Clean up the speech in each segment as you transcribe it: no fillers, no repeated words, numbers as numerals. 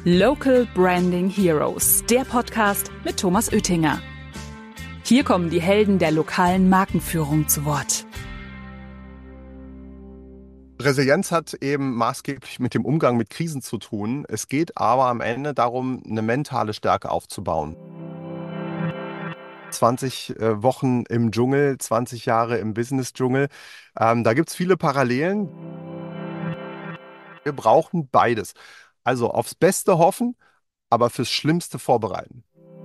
Local Branding Heroes, der Podcast mit Thomas Oettinger. Hier kommen die Helden der lokalen Markenführung zu Wort. Resilienz hat eben maßgeblich mit dem Umgang mit Krisen zu tun. Es geht aber am Ende darum, eine mentale Stärke aufzubauen. 20 Wochen im Dschungel, 20 Jahre im Business-Dschungel. Da gibt es viele Parallelen. Wir brauchen beides. Also aufs Beste hoffen, aber fürs Schlimmste vorbereiten.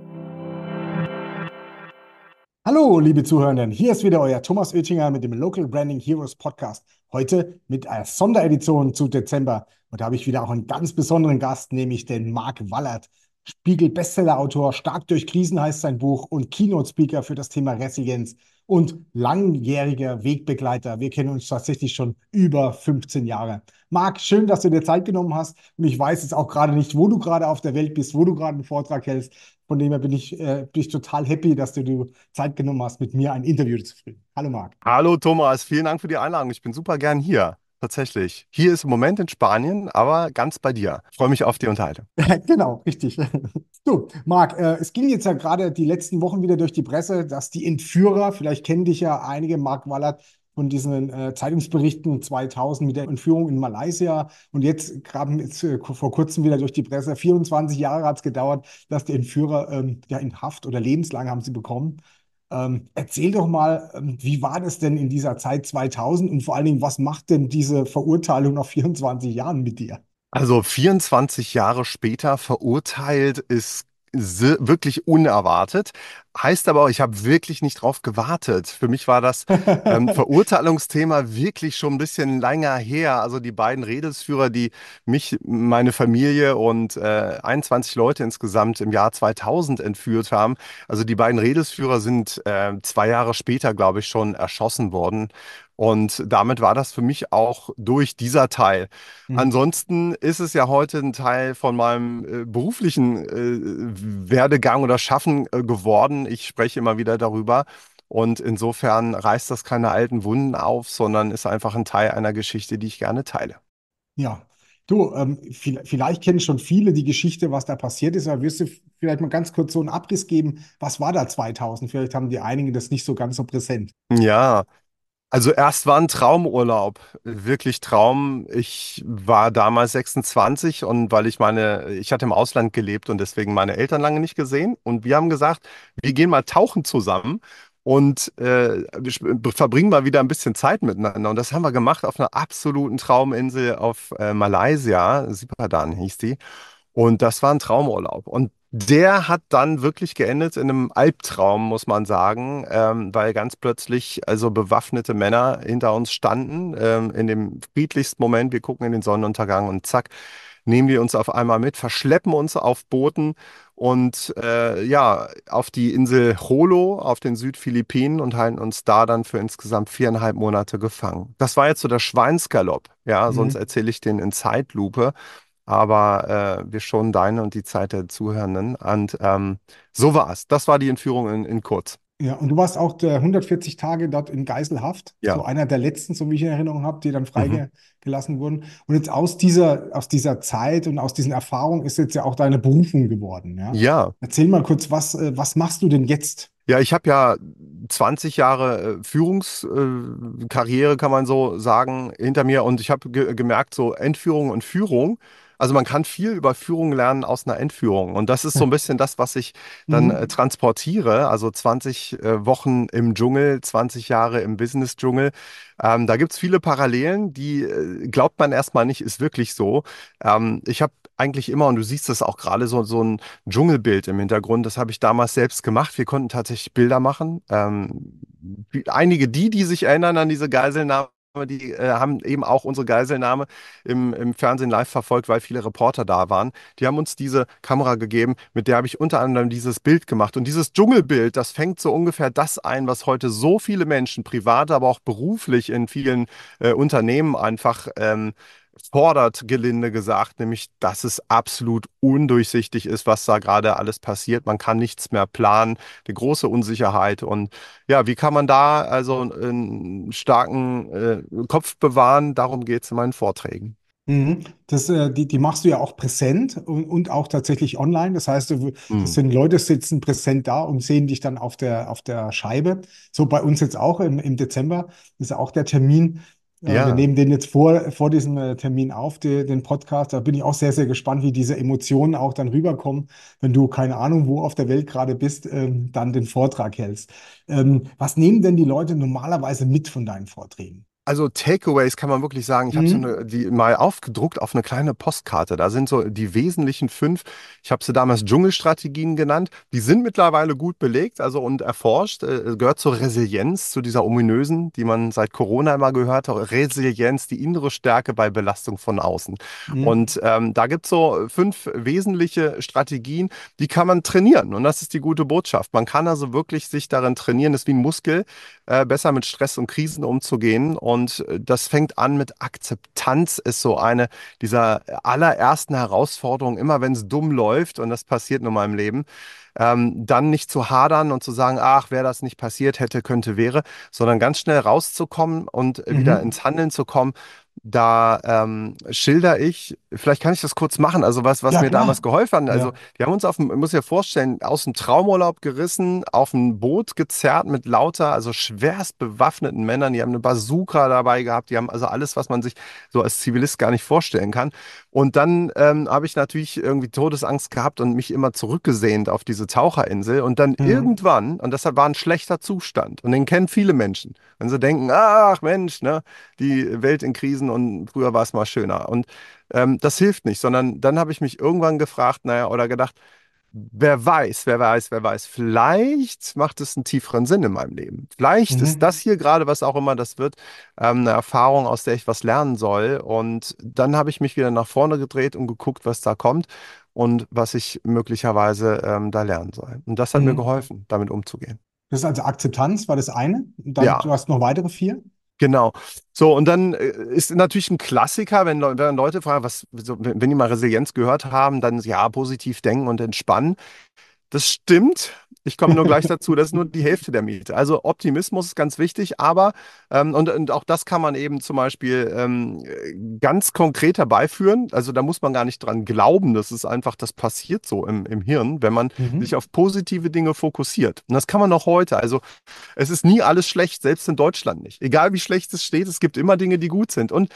Hallo, liebe Zuhörenden, hier ist wieder euer Thomas Oettinger mit dem Local Branding Heroes Podcast. Heute mit einer Sonderedition zu Dezember. Und da habe ich wieder auch einen ganz besonderen Gast, nämlich den Mark Wallert. Spiegel-Bestseller-Autor, Stark durch Krisen heißt sein Buch und Keynote-Speaker für das Thema Resilienz und langjähriger Wegbegleiter. Wir kennen uns tatsächlich schon über 15 Jahre. Marc, schön, dass du dir Zeit genommen hast. Und ich weiß jetzt auch gerade nicht, wo du gerade auf der Welt bist, wo du gerade einen Vortrag hältst. Von dem her bin ich total happy, dass du dir Zeit genommen hast, mit mir ein Interview zu führen. Hallo Marc. Hallo Thomas, vielen Dank für die Einladung. Ich bin super gern hier. Tatsächlich. Hier ist im Moment in Spanien, aber ganz bei dir. Ich freue mich auf die Unterhaltung. Genau, richtig. So, Marc, es ging jetzt ja gerade die letzten Wochen wieder durch die Presse, dass die Entführer, vielleicht kennen dich ja einige, Mark Wallert, von diesen Zeitungsberichten 2000 mit der Entführung in Malaysia und jetzt gerade vor kurzem wieder durch die Presse, 24 Jahre hat es gedauert, dass die Entführer ja in Haft oder lebenslang haben sie bekommen. Erzähl doch mal, wie war das denn in dieser Zeit 2000 und vor allen Dingen, was macht denn diese Verurteilung nach 24 Jahren mit dir? Also 24 Jahre später verurteilt ist wirklich unerwartet. Heißt aber auch, ich habe wirklich nicht drauf gewartet. Für mich war das Verurteilungsthema wirklich schon ein bisschen länger her. Also die beiden Rädelsführer, die mich, meine Familie und 21 Leute insgesamt im Jahr 2000 entführt haben. Also die beiden Rädelsführer sind 2 Jahre später, glaube ich, schon erschossen worden. Und damit war das für mich auch durch dieser Teil. Hm. Ansonsten ist es ja heute ein Teil von meinem beruflichen Werdegang oder Schaffen geworden. Ich spreche immer wieder darüber. Und insofern reißt das keine alten Wunden auf, sondern ist einfach ein Teil einer Geschichte, die ich gerne teile. Ja, du, vielleicht kennen schon viele die Geschichte, was da passiert ist, aber wirst du vielleicht mal ganz kurz so einen Abriss geben, was war da 2000? Vielleicht haben die einigen das nicht so ganz so präsent. Ja, also erst war ein Traumurlaub, wirklich Traum. Ich war damals 26 und ich hatte im Ausland gelebt und deswegen meine Eltern lange nicht gesehen. Und wir haben gesagt, wir gehen mal tauchen zusammen und verbringen mal wieder ein bisschen Zeit miteinander. Und das haben wir gemacht auf einer absoluten Trauminsel auf Malaysia, Sipadan hieß die. Und das war ein Traumurlaub. Und der hat dann wirklich geendet in einem Albtraum, muss man sagen, weil ganz plötzlich also bewaffnete Männer hinter uns standen, in dem friedlichsten Moment. Wir gucken in den Sonnenuntergang und zack, nehmen die uns auf einmal mit, verschleppen uns auf Booten und ja, auf die Insel Jolo, auf den Südphilippinen und halten uns da dann für insgesamt 4,5 Monate gefangen. Das war jetzt so der Schweinsgalopp, ja, sonst Mhm. erzähle ich den in Zeitlupe. Aber wir schonen deine und die Zeit der Zuhörenden. Und so war es. Das war die Entführung in kurz. Ja, und du warst auch 140 Tage dort in Geiselhaft, so Ja. einer der letzten, so wie ich in Erinnerung habe, die dann Mhm. freigelassen wurden. Und jetzt aus dieser Zeit und aus diesen Erfahrungen ist jetzt ja auch deine Berufung geworden, ja? Ja. Erzähl mal kurz, was machst du denn jetzt? Ja, ich habe ja 20 Jahre Führungskarriere, kann man so sagen, hinter mir und ich habe gemerkt, so Entführung und Führung, also man kann viel über Führung lernen aus einer Entführung und das ist so ein bisschen das, was ich dann Mhm. transportiere, also 20 Wochen im Dschungel, 20 Jahre im Business-Dschungel. Da gibt es viele Parallelen, die glaubt man erstmal nicht, ist wirklich so. Ich habe eigentlich immer, und du siehst das auch gerade so ein Dschungelbild im Hintergrund. Das habe ich damals selbst gemacht. Wir konnten tatsächlich Bilder machen. Einige, die sich erinnern an diese Geiselnahme, die haben eben auch unsere Geiselnahme im Fernsehen live verfolgt, weil viele Reporter da waren. Die haben uns diese Kamera gegeben, mit der habe ich unter anderem dieses Bild gemacht. Und dieses Dschungelbild, das fängt so ungefähr das ein, was heute so viele Menschen, privat, aber auch beruflich in vielen Unternehmen einfach fordert, gelinde gesagt, nämlich, dass es absolut undurchsichtig ist, was da gerade alles passiert. Man kann nichts mehr planen, eine große Unsicherheit. Und ja, wie kann man da also einen starken Kopf bewahren? Darum geht es in meinen Vorträgen. Die machst du ja auch präsent und auch tatsächlich online. Das heißt, das Hm. sind Leute sitzen präsent da und sehen dich dann auf der Scheibe. So bei uns jetzt auch im Dezember ist ja auch der Termin. Wir Ja. nehmen den jetzt vor diesem Termin auf, den Podcast. Da bin ich auch sehr, sehr gespannt, wie diese Emotionen auch dann rüberkommen, wenn du, keine Ahnung, wo auf der Welt gerade bist, dann den Vortrag hältst. Was nehmen denn die Leute normalerweise mit von deinen Vorträgen? Also Takeaways kann man wirklich sagen, ich habe Mhm. die mal aufgedruckt auf eine kleine Postkarte. Da sind so die wesentlichen fünf, ich habe sie damals Dschungelstrategien genannt. Die sind mittlerweile gut belegt, also und erforscht. Gehört zur Resilienz, zu dieser ominösen, die man seit Corona immer gehört hat. Resilienz, die innere Stärke bei Belastung von außen. Mhm. Und da gibt es so fünf wesentliche Strategien, die kann man trainieren. Und das ist die gute Botschaft. Man kann also wirklich sich darin trainieren, das ist wie ein Muskel, besser mit Stress und Krisen umzugehen. Und das fängt an mit Akzeptanz, ist so eine dieser allerersten Herausforderungen, immer wenn es dumm läuft, und das passiert nun mal im Leben, dann nicht zu hadern und zu sagen, ach, wäre das nicht passiert, hätte, könnte, wäre, sondern ganz schnell rauszukommen und wieder Mhm. ins Handeln zu kommen. Da schilder ich, vielleicht kann ich das kurz machen, also was Ja, mir damals klar. geholfen hat. Also, Ja. die haben uns ich muss dir vorstellen, aus dem Traumurlaub gerissen, auf ein Boot gezerrt mit lauter, also schwerst bewaffneten Männern. Die haben eine Bazooka dabei gehabt, die haben also alles, was man sich so als Zivilist gar nicht vorstellen kann. Und dann habe ich natürlich irgendwie Todesangst gehabt und mich immer zurückgesehnt auf diese Taucherinsel. Und dann Mhm. irgendwann, und deshalb war ein schlechter Zustand, und den kennen viele Menschen, wenn sie denken, ach Mensch, ne, die Welt in Krisen und früher war es mal schöner. Und das hilft nicht, sondern dann habe ich mich irgendwann gefragt, naja, oder gedacht, wer weiß, wer weiß, wer weiß, vielleicht macht es einen tieferen Sinn in meinem Leben. Vielleicht ist Mhm. das hier gerade, was auch immer das wird, eine Erfahrung, aus der ich was lernen soll. Und dann habe ich mich wieder nach vorne gedreht und geguckt, was da kommt und was ich möglicherweise da lernen soll. Und das hat mir Mhm. geholfen, damit umzugehen. Das ist also Akzeptanz, war das eine. Und dann, Ja. du hast noch weitere vier. Genau. So, und dann ist natürlich ein Klassiker, wenn Leute fragen, wenn die mal Resilienz gehört haben, dann ja, positiv denken und entspannen. Das stimmt. Ich komme nur gleich dazu, das ist nur die Hälfte der Miete. Also Optimismus ist ganz wichtig, aber, und auch das kann man eben zum Beispiel ganz konkret herbeiführen. Also da muss man gar nicht dran glauben, das ist einfach, das passiert so im Hirn, wenn man sich Mhm. auf positive Dinge fokussiert. Und das kann man auch heute. Also es ist nie alles schlecht, selbst in Deutschland nicht. Egal wie schlecht es steht, es gibt immer Dinge, die gut sind. Und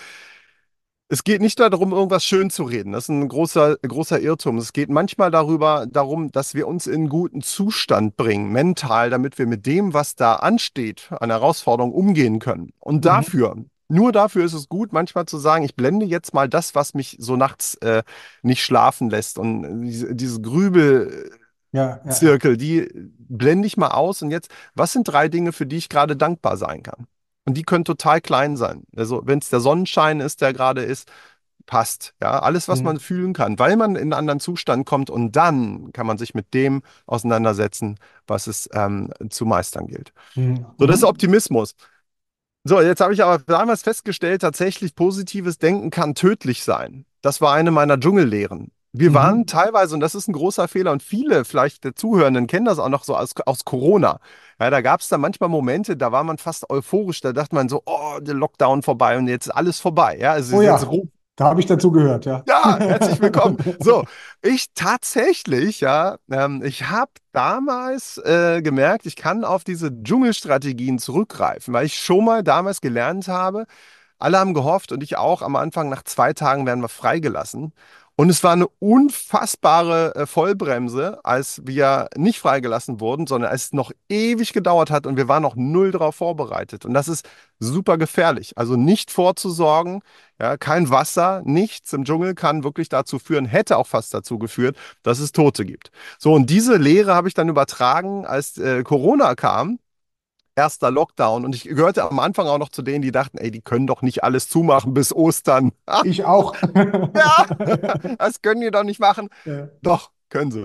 es geht nicht darum, irgendwas schön zu reden. Das ist ein großer Irrtum. Es geht manchmal darum, dass wir uns in einen guten Zustand bringen, mental, damit wir mit dem, was da ansteht, an Herausforderungen umgehen können. Und Mhm. nur dafür ist es gut, manchmal zu sagen, ich blende jetzt mal das, was mich so nachts nicht schlafen lässt. Und diese Grübelzirkel, Ja, ja, ja. die blende ich mal aus. Und jetzt, was sind drei Dinge, für die ich gerade dankbar sein kann? Und die können total klein sein. Also, wenn es der Sonnenschein ist, der gerade ist, passt. Ja, alles, was man Mhm. fühlen kann, weil man in einen anderen Zustand kommt und dann kann man sich mit dem auseinandersetzen, was es zu meistern gilt. Mhm. So, das ist Mhm. Optimismus. So, jetzt habe ich aber damals festgestellt, tatsächlich positives Denken kann tödlich sein. Das war eine meiner Dschungellehren. Wir waren Mhm. teilweise, und das ist ein großer Fehler, und viele vielleicht der Zuhörenden kennen das auch noch so aus Corona. Ja, da gab es dann manchmal Momente, da war man fast euphorisch, da dachte man so, oh, der Lockdown vorbei und jetzt ist alles vorbei. Ja, es Oh ist jetzt ja, da habe ich dazu gehört, ja. ja, herzlich willkommen. So, ich tatsächlich, ja, ich habe damals gemerkt, ich kann auf diese Dschungelstrategien zurückgreifen, weil ich schon mal damals gelernt habe, alle haben gehofft und ich auch am Anfang, nach 2 Tagen werden wir freigelassen. Und es war eine unfassbare Vollbremse, als wir nicht freigelassen wurden, sondern als es noch ewig gedauert hat und wir waren noch null darauf vorbereitet. Und das ist super gefährlich. Also nicht vorzusorgen, ja, kein Wasser, nichts im Dschungel kann wirklich dazu führen, hätte auch fast dazu geführt, dass es Tote gibt. So, und diese Lehre habe ich dann übertragen, als Corona kam, erster Lockdown. Und ich gehörte am Anfang auch noch zu denen, die dachten, ey, die können doch nicht alles zumachen bis Ostern. Ich auch. Ja, das können die doch nicht machen. Ja. Doch, können sie.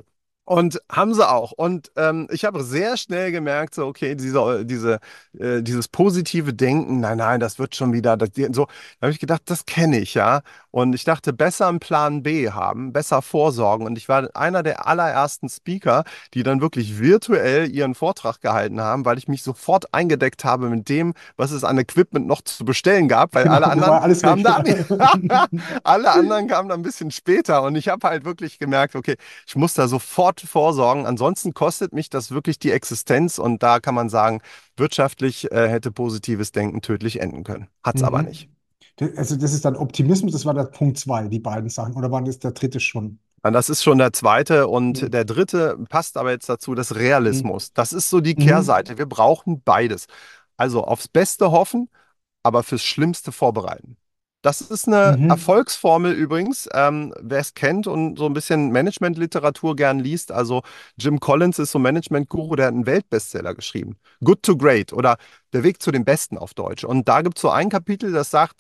Und haben sie auch. Und ich habe sehr schnell gemerkt, so, okay, dieses positive Denken, nein, nein, das wird schon wieder, so, da habe ich gedacht, das kenne ich, ja. Und ich dachte, besser einen Plan B haben, besser vorsorgen. Und ich war einer der allerersten Speaker, die dann wirklich virtuell ihren Vortrag gehalten haben, weil ich mich sofort eingedeckt habe mit dem, was es an Equipment noch zu bestellen gab, weil Genau, alle da anderen war alles weg. kamen da, alle anderen kamen da ein bisschen später. Und ich habe halt wirklich gemerkt, okay, ich muss da sofort vorsorgen. Ansonsten kostet mich das wirklich die Existenz. Und da kann man sagen, wirtschaftlich hätte positives Denken tödlich enden können. Hat's aber nicht. Mhm. Also das ist dann Optimismus, das war der Punkt 2, die beiden Sachen. Oder war das der dritte schon? Und das ist schon der zweite. Und Mhm. der dritte passt aber jetzt dazu, das Realismus. Das ist so die Mhm. Kehrseite. Wir brauchen beides. Also aufs Beste hoffen, aber fürs Schlimmste vorbereiten. Das ist eine Mhm. Erfolgsformel übrigens, wer es kennt und so ein bisschen Management-Literatur gern liest. Also Jim Collins ist so ein Management-Guru, der hat einen Weltbestseller geschrieben. Good to Great oder Der Weg zu dem Besten auf Deutsch. Und da gibt es so ein Kapitel, das sagt,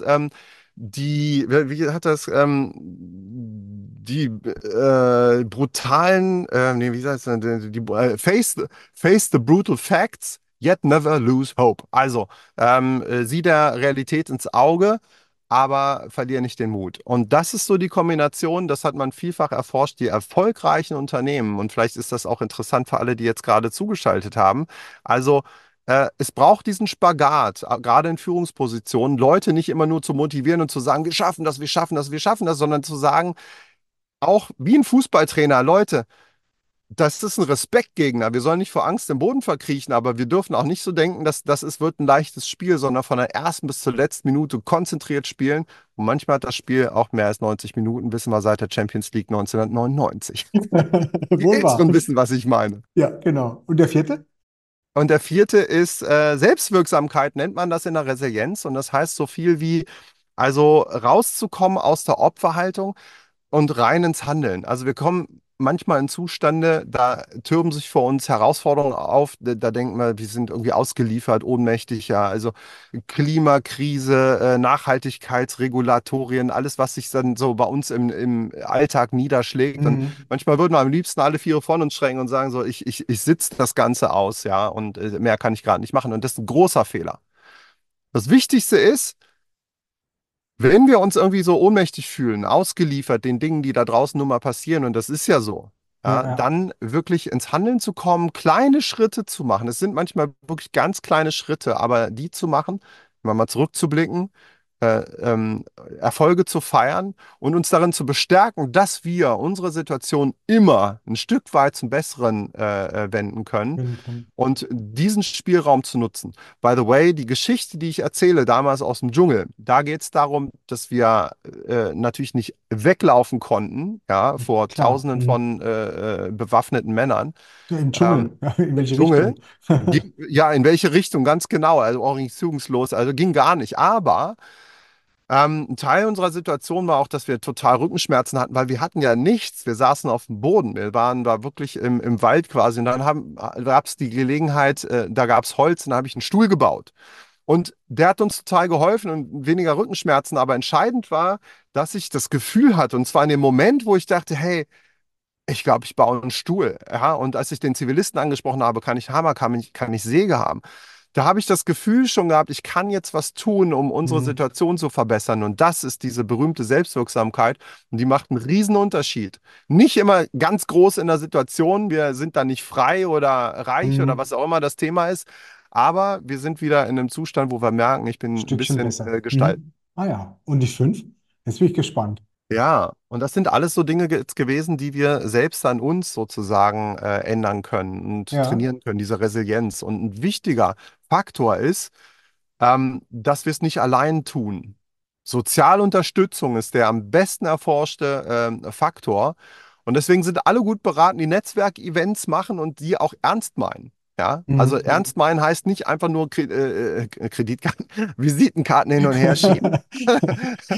wie hat das, die brutalen, nee, wie heißt das, face the brutal facts, yet never lose hope. Also, sieh der Realität ins Auge, aber verlier nicht den Mut. Und das ist so die Kombination, das hat man vielfach erforscht, die erfolgreichen Unternehmen, und vielleicht ist das auch interessant für alle, die jetzt gerade zugeschaltet haben. Also, es braucht diesen Spagat, gerade in Führungspositionen, Leute nicht immer nur zu motivieren und zu sagen, wir schaffen das, wir schaffen das, wir schaffen das, sondern zu sagen, auch wie ein Fußballtrainer, Leute, das ist ein Respektgegner. Wir sollen nicht vor Angst im Boden verkriechen, aber wir dürfen auch nicht so denken, dass wird ein leichtes Spiel, sondern von der ersten bis zur letzten Minute konzentriert spielen. Und manchmal hat das Spiel auch mehr als 90 Minuten, wissen wir seit der Champions League 1999. Die Wohl wahr. Älteren wissen, was ich meine. Ja, genau. Und der vierte? Und der vierte ist Selbstwirksamkeit, nennt man das in der Resilienz. Und das heißt so viel wie, also rauszukommen aus der Opferhaltung und rein ins Handeln. Also wir kommen manchmal in Zustände, da türmen sich vor uns Herausforderungen auf, da denken wir, wir sind irgendwie ausgeliefert, ohnmächtig, ja. Also Klimakrise, Nachhaltigkeitsregulatorien, alles, was sich dann so bei uns im Alltag niederschlägt. Und Mhm. manchmal würden wir am liebsten alle Viere von uns strecken und sagen so, ich sitze das Ganze aus, ja, und mehr kann ich gerade nicht machen. Und das ist ein großer Fehler. Das Wichtigste ist, wenn wir uns irgendwie so ohnmächtig fühlen, ausgeliefert den Dingen, die da draußen nun mal passieren, und das ist ja so, Ja, ja, ja. dann wirklich ins Handeln zu kommen, kleine Schritte zu machen. Es sind manchmal wirklich ganz kleine Schritte, aber die zu machen, mal zurückzublicken, Erfolge zu feiern und uns darin zu bestärken, dass wir unsere Situation immer ein Stück weit zum Besseren wenden können Können, können. und diesen Spielraum zu nutzen. By the way, die Geschichte, die ich erzähle, damals aus dem Dschungel, da geht es darum, dass wir natürlich nicht weglaufen konnten, ja, vor Klar. Tausenden Mhm. von bewaffneten Männern. Im Ähm, Dschungel. Ja, in Im welche Dschungel Richtung? ja, in welche Richtung, ganz genau, also orientierungslos, also ging gar nicht. Aber ein Teil unserer Situation war auch, dass wir total Rückenschmerzen hatten, weil wir hatten ja nichts. Wir saßen auf dem Boden. Wir waren da wirklich im Wald quasi. Und dann gab es die Gelegenheit, da gab es Holz und da habe ich einen Stuhl gebaut. Und der hat uns total geholfen und weniger Rückenschmerzen. Aber entscheidend war, dass ich das Gefühl hatte, und zwar in dem Moment, wo ich dachte, hey, ich glaube, ich baue einen Stuhl. Ja? Und als ich den Zivilisten angesprochen habe, kann ich Hammer, kann ich Säge haben. Da habe ich das Gefühl schon gehabt, ich kann jetzt was tun, um unsere Mhm. Situation zu verbessern. Und das ist diese berühmte Selbstwirksamkeit. Und die macht einen riesen Unterschied. Nicht immer ganz groß in der Situation. Wir sind da nicht frei oder reich oder Mhm. was auch immer das Thema ist. Aber wir sind wieder in einem Zustand, wo wir merken, ich bin ein Stückchen bisschen besser. gestaltet. Mhm. Ah ja. Und die fünf? Jetzt bin ich gespannt. Ja, und das sind alles so Dinge jetzt gewesen, die wir selbst an uns sozusagen ändern können und Ja. trainieren können, diese Resilienz. Und ein wichtiger Faktor ist, dass wir es nicht allein tun. Sozialunterstützung ist der am besten erforschte Faktor. Und deswegen sind alle gut beraten, die Netzwerkevents machen und die auch ernst meinen. Ja, also Mhm. ernst meinen heißt nicht einfach nur Kreditkarten, Visitenkarten hin und her schieben.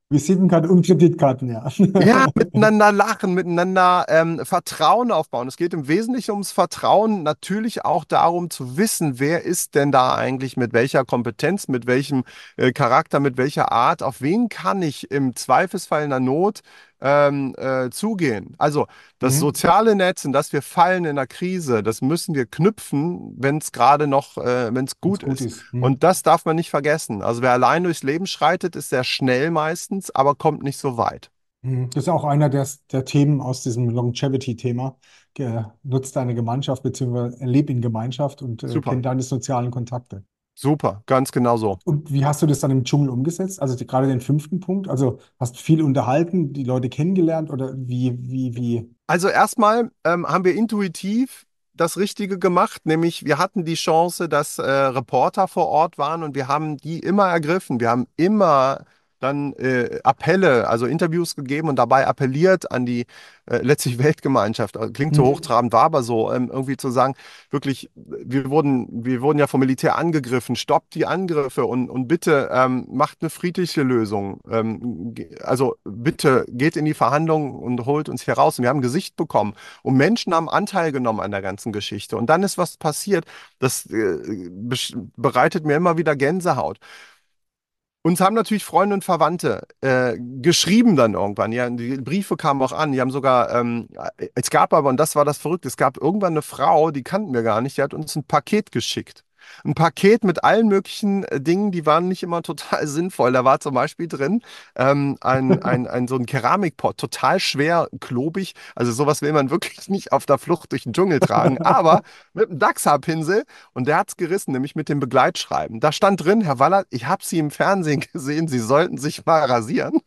Visitenkarten und Kreditkarten, ja. Ja, miteinander lachen, miteinander Vertrauen aufbauen. Es geht im Wesentlichen ums Vertrauen, natürlich auch darum zu wissen, wer ist denn da eigentlich mit welcher Kompetenz, mit welchem Charakter, mit welcher Art, auf wen kann ich im Zweifelsfall in der Not zugehen. Also das Mhm. soziale Netz, in das wir fallen in der Krise, das müssen wir knüpfen, wenn es gerade noch, wenn es Wenn es gut gut ist. ist. Und das darf man nicht vergessen. Also wer allein durchs Leben schreitet, ist sehr schnell meistens, aber kommt nicht so weit. Das ist auch einer der Themen aus diesem Longevity-Thema. Nutzt deine Gemeinschaft beziehungsweise leb in Gemeinschaft und Super, kenn deine sozialen Kontakte. super, ganz genau so. Und wie hast du das dann im Dschungel umgesetzt? Also gerade den fünften Punkt. Also hast du viel unterhalten, die Leute kennengelernt oder wie? Also erstmal haben wir intuitiv das Richtige gemacht, nämlich wir hatten die Chance, dass Reporter vor Ort waren und wir haben die immer ergriffen. Wir haben immer dann Appelle, also Interviews gegeben und dabei appelliert an die letztlich Weltgemeinschaft. Klingt so Mhm. hochtrabend, war aber so, irgendwie zu sagen, wirklich, wir wurden ja vom Militär angegriffen, stoppt die Angriffe und bitte macht eine friedliche Lösung. Also bitte geht in die Verhandlungen und holt uns hier raus. Und wir haben ein Gesicht bekommen und Menschen haben Anteil genommen an der ganzen Geschichte. Und dann ist was passiert, das bereitet mir immer wieder Gänsehaut. Uns haben natürlich Freunde und Verwandte geschrieben dann irgendwann. Ja, die Briefe kamen auch an. Die haben sogar, es gab aber, und das war das Verrückte, es gab irgendwann eine Frau, die kannten wir gar nicht, die hat uns ein Paket geschickt. Ein Paket mit allen möglichen Dingen, die waren nicht immer total sinnvoll. Da war zum Beispiel drin so ein Keramikpott, total schwer, klobig. Also sowas will man wirklich nicht auf der Flucht durch den Dschungel tragen. Aber mit einem Dachshaarpinsel und der hat es gerissen, nämlich mit dem Begleitschreiben. Da stand drin, Herr Wallert, ich habe Sie im Fernsehen gesehen, Sie sollten sich mal rasieren.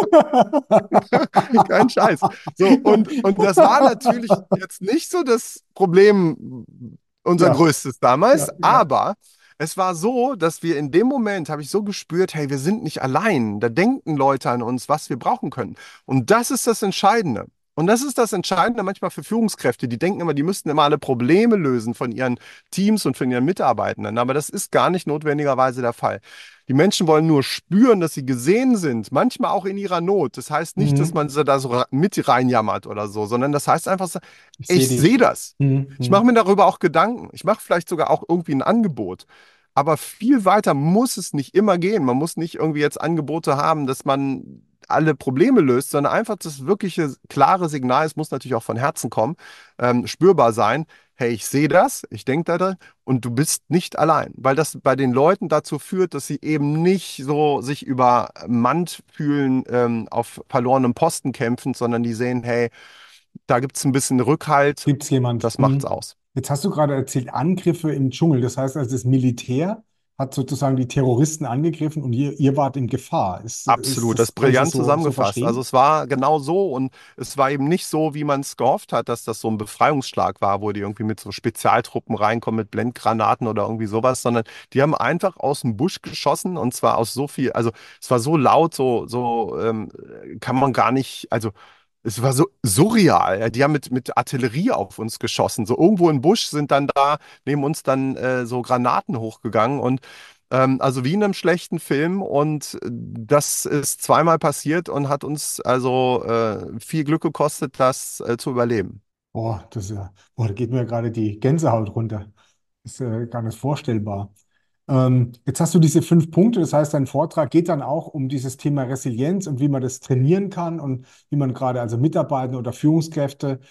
Kein Scheiß. So, und das war natürlich jetzt nicht so das Problem, unser Ja, größtes damals, ja, ja. aber es war so, dass wir in dem Moment, habe ich so gespürt, hey, wir sind nicht allein. Da denken Leute an uns, was wir brauchen können. Und das ist das Entscheidende. Und das ist das Entscheidende manchmal für Führungskräfte. Die denken immer, die müssten immer alle Probleme lösen von ihren Teams und von ihren Mitarbeitenden. Aber das ist gar nicht notwendigerweise der Fall. Die Menschen wollen nur spüren, dass sie gesehen sind, manchmal auch in ihrer Not. Das heißt nicht, dass Mhm. man sie da so mit reinjammert oder so, sondern das heißt einfach, so, Ich sehe ich sehe dich. das. Mhm. Ich mache Mhm. mir darüber auch Gedanken. Ich mache vielleicht sogar auch irgendwie ein Angebot. Aber viel weiter muss es nicht immer gehen. Man muss nicht irgendwie jetzt Angebote haben, dass man alle Probleme löst, sondern einfach das wirkliche klare Signal, es muss natürlich auch von Herzen kommen, spürbar sein. Hey, ich sehe das, ich denke da und du bist nicht allein, weil das bei den Leuten dazu führt, dass sie eben nicht so sich übermannt fühlen, auf verlorenem Posten kämpfen, sondern die sehen, hey, da gibt es ein bisschen Rückhalt, Gibt es jemand? das macht's Hm. aus. Jetzt hast du gerade erzählt, Angriffe im Dschungel. Das heißt also, das Militär hat sozusagen die Terroristen angegriffen und ihr wart in Gefahr. Absolut, das ist Kann ich das brillant so zusammengefasst. Also verstehen? es war genau so und es war eben nicht so, wie man es gehofft hat, dass das so ein Befreiungsschlag war, wo die irgendwie mit so Spezialtruppen reinkommen, mit Blendgranaten oder irgendwie sowas, sondern die haben einfach aus dem Busch geschossen und zwar aus so viel, also es war so laut, kann man gar nicht, also es war so surreal. Ja. Die haben mit Artillerie auf uns geschossen. So irgendwo im Busch sind dann da neben uns dann so Granaten hochgegangen und also wie in einem schlechten Film. Und das ist zweimal passiert und hat uns also viel Glück gekostet, das zu überleben. Da geht mir gerade die Gänsehaut runter. Ist gar nicht vorstellbar. Jetzt hast du diese 5 Punkte, das heißt, dein Vortrag geht dann auch um dieses Thema Resilienz und wie man das trainieren kann und wie man gerade also Mitarbeiter oder Führungskräfte,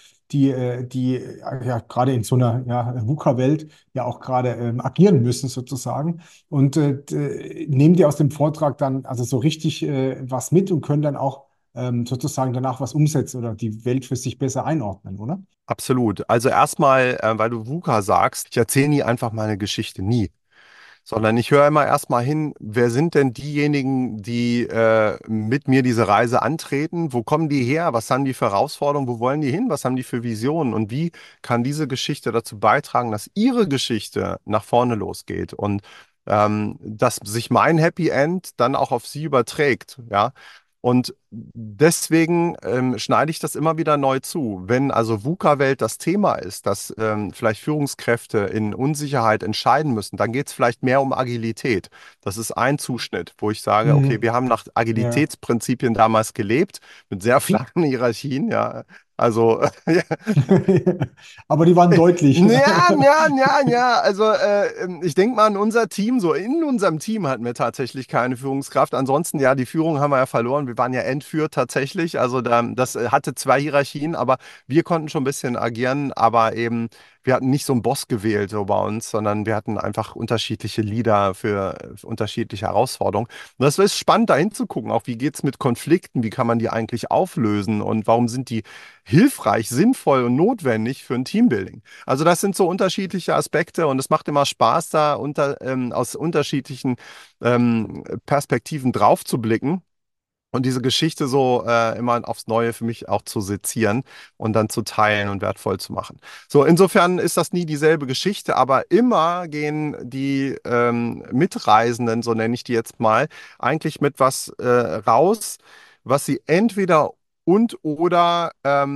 die ja gerade in so einer VUCA-Welt ja auch gerade agieren müssen sozusagen und nehmen die aus dem Vortrag dann also so richtig was mit und können dann auch sozusagen danach was umsetzen oder die Welt für sich besser einordnen, oder? Absolut. Also erstmal, weil du VUCA sagst, ich erzähle nie einfach meine Geschichte, nie. Sondern ich höre immer erstmal hin, wer sind denn diejenigen, die mit mir diese Reise antreten? Wo kommen die her? Was haben die für Herausforderungen? Wo wollen die hin? Was haben die für Visionen? Und wie kann diese Geschichte dazu beitragen, dass ihre Geschichte nach vorne losgeht und dass sich mein Happy End dann auch auf sie überträgt? Ja. Und deswegen schneide ich das immer wieder neu zu. Wenn also VUCA-Welt das Thema ist, dass vielleicht Führungskräfte in Unsicherheit entscheiden müssen, dann geht es vielleicht mehr um Agilität. Das ist ein Zuschnitt, wo ich sage, okay, Mhm. wir haben nach Ja. Agilitätsprinzipien damals gelebt, mit sehr flachen Hierarchien, ja. Also, ja, Aber die waren deutlich. ja, ja, ja, ja. Also ich denke mal an unser Team. So in unserem Team hatten wir tatsächlich keine Führungskraft. Ansonsten, ja, die Führung haben wir ja verloren. Wir waren ja entführt tatsächlich. Also das hatte zwei Hierarchien, aber wir konnten schon ein bisschen agieren. Aber eben, wir hatten nicht so einen Boss gewählt so bei uns, sondern wir hatten einfach unterschiedliche Leader für unterschiedliche Herausforderungen. Und das ist spannend, da hinzugucken. Auch wie geht es mit Konflikten? Wie kann man die eigentlich auflösen? Und warum sind die hilfreich, sinnvoll und notwendig für ein Teambuilding? Also das sind so unterschiedliche Aspekte und es macht immer Spaß, da aus unterschiedlichen Perspektiven drauf zu blicken und diese Geschichte so immer aufs Neue für mich auch zu sezieren und dann zu teilen und wertvoll zu machen. So, insofern ist das nie dieselbe Geschichte, aber immer gehen die Mitreisenden, so nenne ich die jetzt mal, eigentlich mit was raus, was sie entweder und oder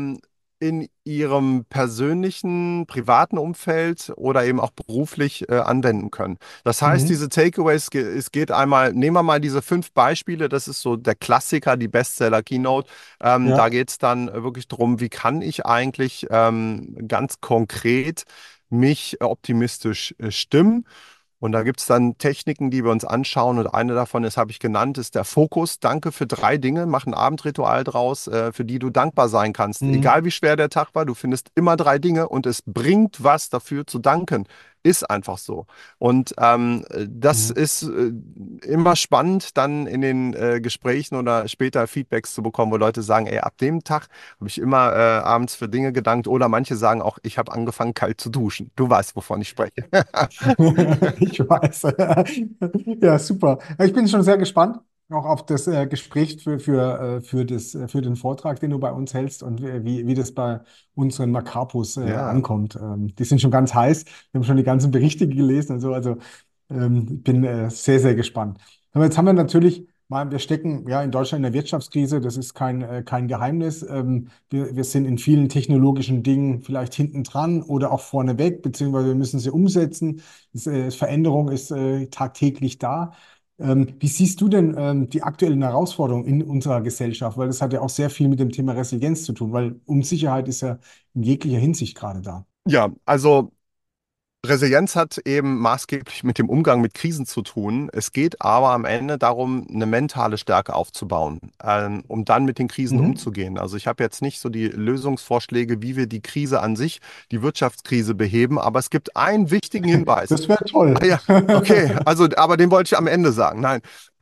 in ihrem persönlichen, privaten Umfeld oder eben auch beruflich anwenden können. Das heißt, Mhm. diese Takeaways, es geht einmal, nehmen wir mal diese 5 Beispiele, das ist so der Klassiker, die Bestseller-Keynote. Da Ja. geht es dann wirklich darum, wie kann ich eigentlich ganz konkret mich optimistisch stimmen. Und da gibt es dann Techniken, die wir uns anschauen. Und eine davon ist, habe ich genannt, ist der Fokus. Danke für 3 Dinge. Mach ein Abendritual draus, für die du dankbar sein kannst. Mhm. Egal wie schwer der Tag war, du findest immer 3 Dinge und es bringt was dafür zu danken. Ist einfach so. Und das Mhm. ist immer spannend, dann in den Gesprächen oder später Feedbacks zu bekommen, wo Leute sagen, ey, ab dem Tag habe ich immer abends für Dinge gedankt. Oder manche sagen auch, ich habe angefangen, kalt zu duschen. Du weißt, wovon ich spreche. Ich weiß. Ja, super. Ja, ich bin schon sehr gespannt auch auf das Gespräch für den Vortrag, den du bei uns hältst und wie das bei unseren Macapos Ja. ankommt. Die sind schon ganz heiß. Wir haben schon die ganzen Berichte gelesen und so. Also ich bin sehr, sehr gespannt. Aber jetzt haben wir natürlich mal, wir stecken ja in Deutschland in der Wirtschaftskrise. Das ist kein Geheimnis. Wir sind in vielen technologischen Dingen vielleicht hinten dran oder auch vorneweg, beziehungsweise wir müssen sie umsetzen. Veränderung ist tagtäglich da. Wie siehst du denn die aktuellen Herausforderungen in unserer Gesellschaft? Weil das hat ja auch sehr viel mit dem Thema Resilienz zu tun, weil Unsicherheit ist ja in jeglicher Hinsicht gerade da. Ja, also Resilienz hat eben maßgeblich mit dem Umgang mit Krisen zu tun. Es geht aber am Ende darum, eine mentale Stärke aufzubauen, um dann mit den Krisen Mhm. umzugehen. Also ich habe jetzt nicht so die Lösungsvorschläge, wie wir die Krise an sich, die Wirtschaftskrise beheben, aber es gibt einen wichtigen Hinweis. Das wäre toll. Ah ja, okay, also, aber den wollte ich am Ende sagen. Nein,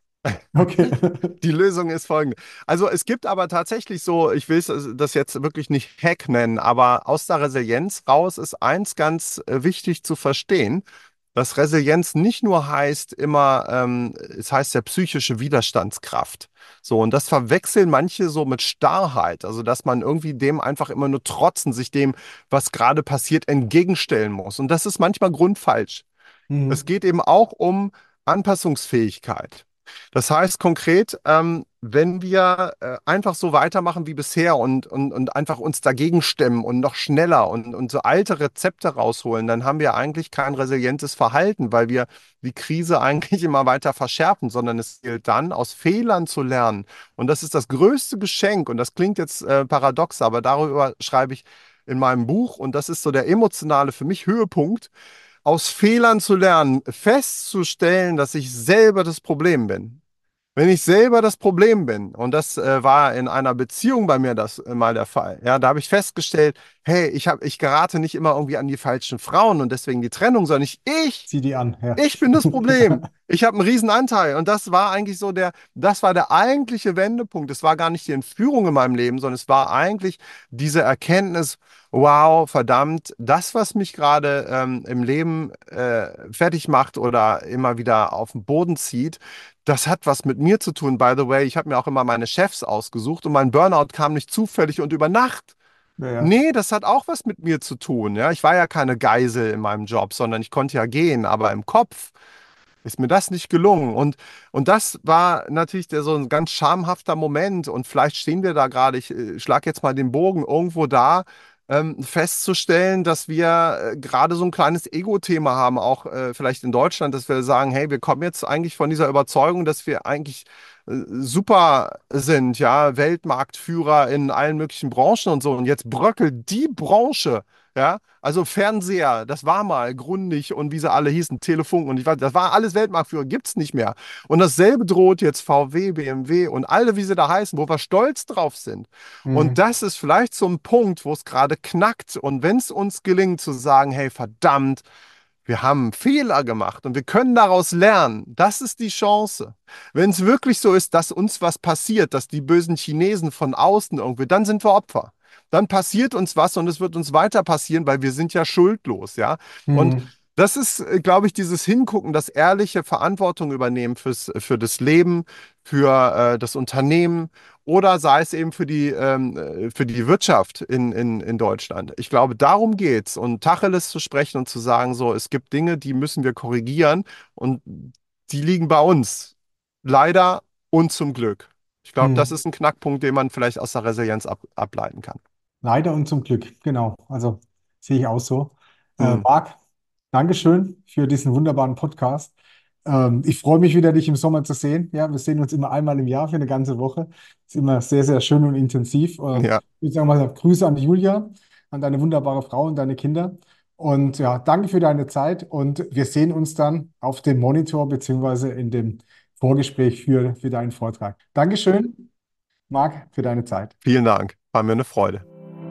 Okay. die Lösung ist folgende. Also es gibt aber tatsächlich so, ich will das jetzt wirklich nicht Hack nennen, aber aus der Resilienz raus ist eins ganz wichtig zu verstehen, dass Resilienz nicht nur heißt immer, es heißt ja psychische Widerstandskraft. So, und das verwechseln manche so mit Starrheit, also dass man irgendwie dem einfach immer nur trotzen, sich dem, was gerade passiert, entgegenstellen muss. Und das ist manchmal grundfalsch. Es Mhm. geht eben auch um Anpassungsfähigkeit. Das heißt konkret, wenn wir einfach so weitermachen wie bisher und einfach uns dagegen stemmen und noch schneller und so alte Rezepte rausholen, dann haben wir eigentlich kein resilientes Verhalten, weil wir die Krise eigentlich immer weiter verschärfen, sondern es gilt dann, aus Fehlern zu lernen. Und das ist das größte Geschenk. Und das klingt jetzt paradox, aber darüber schreibe ich in meinem Buch. Und das ist so der emotionale für mich Höhepunkt, aus Fehlern zu lernen, festzustellen, dass ich selber das Problem bin. Wenn ich selber das Problem bin, und das war in einer Beziehung bei mir das mal der Fall, ja, da habe ich festgestellt, hey, ich gerate nicht immer irgendwie an die falschen Frauen und deswegen die Trennung, sondern Zieh die an, ja. ich bin das Problem. Ich habe einen riesen Anteil. Und das war eigentlich so das war der eigentliche Wendepunkt. Es war gar nicht die Entführung in meinem Leben, sondern es war eigentlich diese Erkenntnis, wow, verdammt, das, was mich gerade im Leben fertig macht oder immer wieder auf den Boden zieht, das hat was mit mir zu tun. By the way, ich habe mir auch immer meine Chefs ausgesucht und mein Burnout kam nicht zufällig und über Nacht. Ja, ja. Nee, das hat auch was mit mir zu tun. Ja, ich war ja keine Geisel in meinem Job, sondern ich konnte ja gehen, aber im Kopf. ist mir das nicht gelungen. Und das war natürlich so ein ganz schamhafter Moment. Und vielleicht stehen wir da gerade, ich schlage jetzt mal den Bogen irgendwo da, festzustellen, dass wir gerade so ein kleines Ego-Thema haben, auch vielleicht in Deutschland, dass wir sagen, hey, wir kommen jetzt eigentlich von dieser Überzeugung, dass wir eigentlich super sind, ja, Weltmarktführer in allen möglichen Branchen und so. Und jetzt bröckelt die Branche, ja, also Fernseher, das war mal Grundig und wie sie alle hießen, Telefunk und ich weiß, das war alles Weltmarktführer, gibt's nicht mehr. Und dasselbe droht jetzt VW, BMW und alle, wie sie da heißen, wo wir stolz drauf sind. Und Mhm. das ist vielleicht so ein Punkt, wo es gerade knackt. Und wenn es uns gelingt zu sagen, hey, verdammt, wir haben Fehler gemacht und wir können daraus lernen. Das ist die Chance. Wenn es wirklich so ist, dass uns was passiert, dass die bösen Chinesen von außen irgendwie, dann sind wir Opfer. Dann passiert uns was und es wird uns weiter passieren, weil wir sind ja schuldlos, ja. Und Mhm. das ist, glaube ich, dieses Hingucken, das ehrliche Verantwortung übernehmen für das Leben, für das Unternehmen oder sei es eben für die Wirtschaft in Deutschland. Ich glaube, darum geht's. Und Tacheles zu sprechen und zu sagen, so, es gibt Dinge, die müssen wir korrigieren und die liegen bei uns. Leider und zum Glück. Ich glaube, das Mhm. ist ein Knackpunkt, den man vielleicht aus der Resilienz ableiten kann. Leider und zum Glück, genau. Also sehe ich auch so. Hm. Marc, Dankeschön für diesen wunderbaren Podcast. Ich freue mich wieder, dich im Sommer zu sehen. Ja, wir sehen uns immer einmal im Jahr für eine ganze Woche. Ist immer sehr, sehr schön und intensiv. Ja, Ich sage mal Grüße an die Julia, an deine wunderbare Frau und deine Kinder. Und ja, danke für deine Zeit und wir sehen uns dann auf dem Monitor beziehungsweise in dem Vorgespräch für deinen Vortrag. Dankeschön, Marc, für deine Zeit. vielen Dank. War mir eine Freude.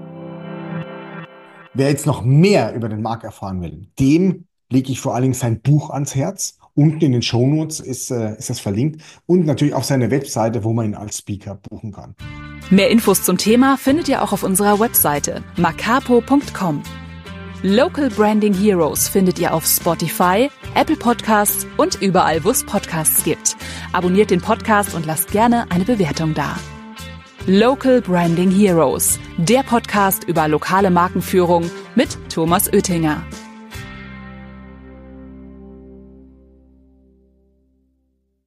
Wer jetzt noch mehr über den Marc erfahren will, dem lege ich vor allen Dingen sein Buch ans Herz. Unten in den Shownotes ist das verlinkt und natürlich auf seine Webseite, wo man ihn als Speaker buchen kann. Mehr Infos zum Thema findet ihr auch auf unserer Webseite macapo.com. Local Branding Heroes findet ihr auf Spotify, Apple Podcasts und überall, wo es Podcasts gibt. Abonniert den Podcast und lasst gerne eine Bewertung da. Local Branding Heroes, der Podcast über lokale Markenführung mit Thomas Oettinger.